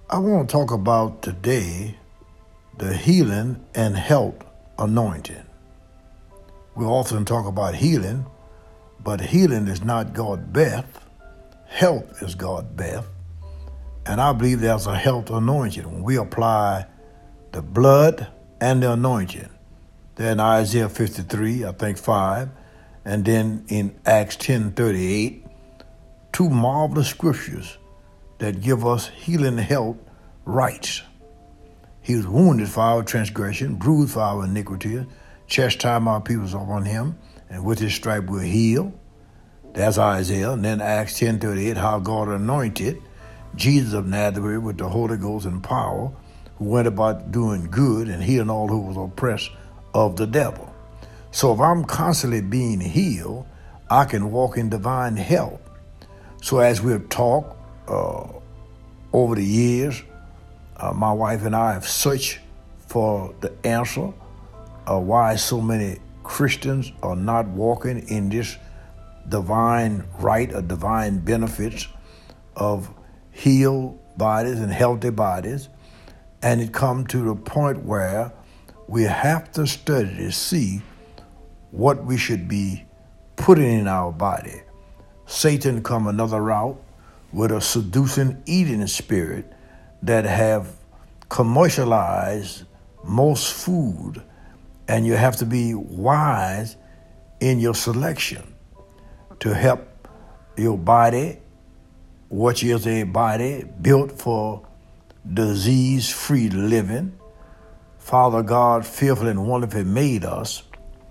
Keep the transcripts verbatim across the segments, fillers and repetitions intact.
I want to talk about today the healing and health anointing. We often talk about healing, but healing is not God's best. Health is God's best. And I believe there's a health anointing when we apply the blood and the anointing. There in Isaiah fifty-three, I think five, and then in Acts ten thirty-eight, two marvelous scriptures that give us healing health rights. He was wounded for our transgression, bruised for our iniquity, chastised our peoples upon him, and with his stripe we're healed. That's Isaiah. And then Acts ten thirty-eight, how God anointed Jesus of Nazareth with the Holy Ghost and power, who went about doing good and healing all who was oppressed of the devil. So if I'm constantly being healed, I can walk in divine health. So as we've talked uh, over the years, uh, my wife and I have searched for the answer of why so many Christians are not walking in this divine right or divine benefits of healed bodies and healthy bodies. And it come to the point where we have to study to see what we should be putting in our body. Satan come another route with a seducing eating spirit that have commercialized most food, and you have to be wise in your selection to help your body, which is a body built for disease-free living. Father God fearfully and wonderfully made us,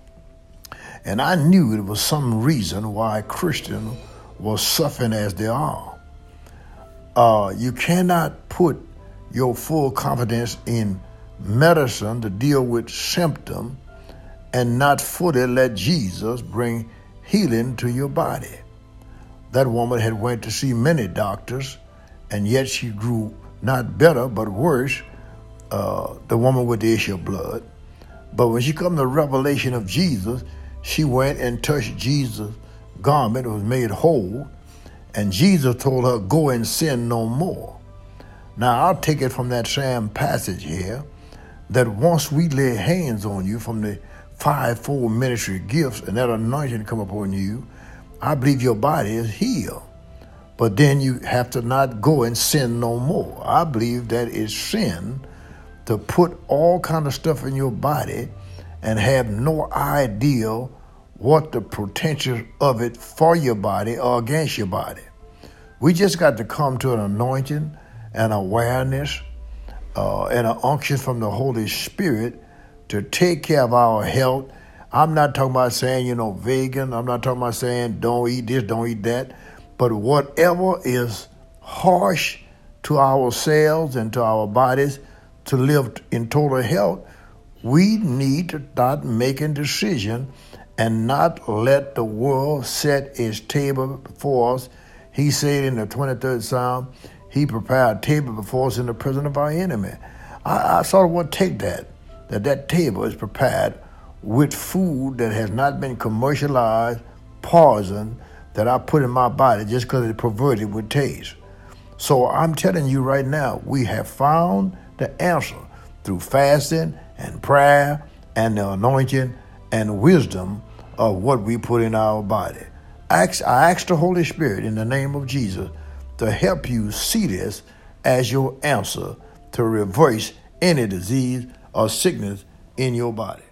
and I knew it was some reason why Christians were suffering as they are. Uh, you cannot put your full confidence in medicine to deal with symptoms and not fully let Jesus bring healing to your body. That woman had went to see many doctors, and yet she grew not better but worse, uh, the woman with the issue of blood. But when she come to the revelation of Jesus, she went and touched Jesus' garment, was made whole, and Jesus told her, go and sin no more. Now, I'll take it from that same passage here, that once we lay hands on you from the fivefold ministry gifts and that anointing come upon you, I believe your body is healed. But then you have to not go and sin no more. I believe that it's sin to put all kind of stuff in your body and have no idea what the potential of it for your body or against your body. We just got to come to an anointing and awareness uh, and an unction from the Holy Spirit to take care of our health. I'm not talking about saying, you know, vegan. I'm not talking about saying don't eat this, don't eat that. But whatever is harsh to our cells and to our bodies to live in total health, we need to start making decisions and not let the world set its table before us. He said in the twenty-third Psalm, he prepared a table before us in the presence of our enemy. I, I sort of want to take that, that that table is prepared with food that has not been commercialized, poison, that I put in my body just because it's perverted with taste. So I'm telling you right now, we have found the answer through fasting and prayer and the anointing and wisdom of what we put in our body. I ask, I ask the Holy Spirit in the name of Jesus to help you see this as your answer to reverse any disease or sickness in your body.